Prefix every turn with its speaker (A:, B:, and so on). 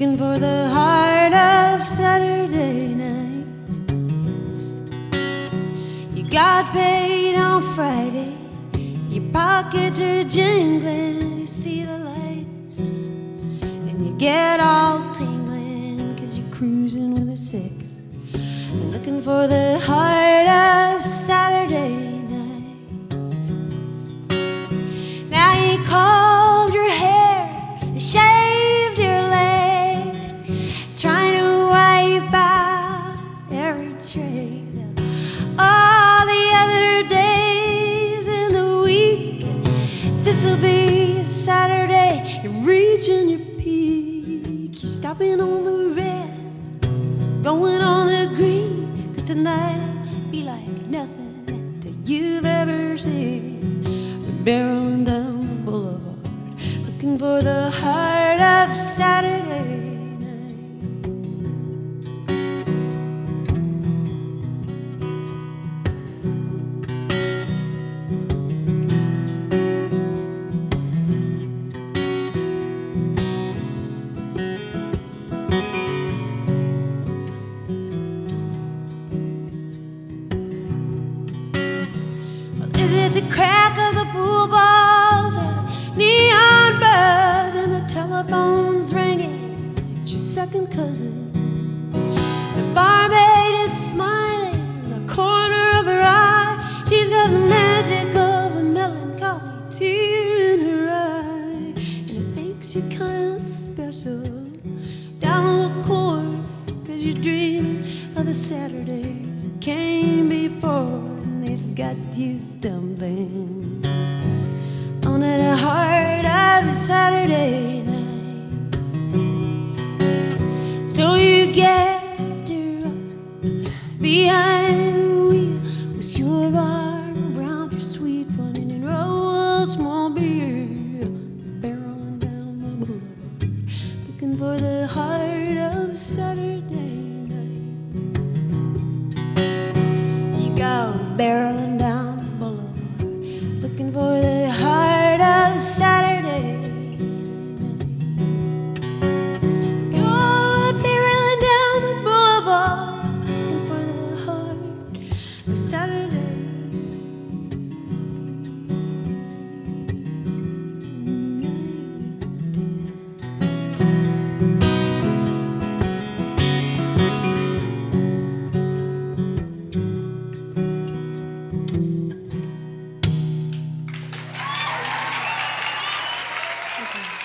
A: looking for the heart of Saturday night. You got paid on Friday, your pockets are jingling, you see the lights, and you get all tingling, 'cause you're cruising with a six. You're looking for the heart of Saturday night. Now you combed your hair, you shaved your legs, trying to wipe out every trace of all the other days in the week. This'll be a Saturday, you're reaching your peak. You're stopping on the red, going on the green, 'cause tonight'll be like nothing that you've ever seen. We're barreling down the boulevard, looking for the heart of Saturday night. Is it the crack of the pool balls or the neon buzz and the telephone's ringing? It's your second cousin. The barmaid is smiling in the corner of her eye. She's got the magic of a melancholy tear in her eye, and it makes you kind of special down in the corner, 'cause you're dreaming of the Saturdays that came before. It got you stumbling on the heart of a Saturday night. So you gassed her up behind the wheel with your arm around your sweet one, and you roll small beer, barreling down the boulevard, looking for the heart of Saturday night. You go barreling down the boulevard, looking for the heart of Saturday night. Go barreling down the boulevard, looking for the heart of Saturday night. Okay.